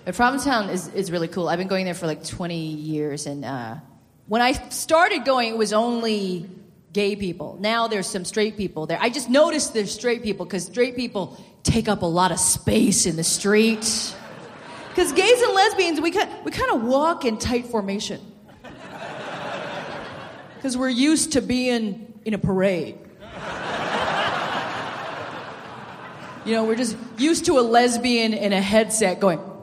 But Provincetown is really cool. I've been going there for like 20 years, and when I started going, it was only gay people. Now there's some straight people there. I just noticed there's straight people because straight people take up a lot of space in the street. Because gays and lesbians, we kind of walk in tight formation. Because we're used to being in a parade. You know, we're just used to a lesbian in a headset going...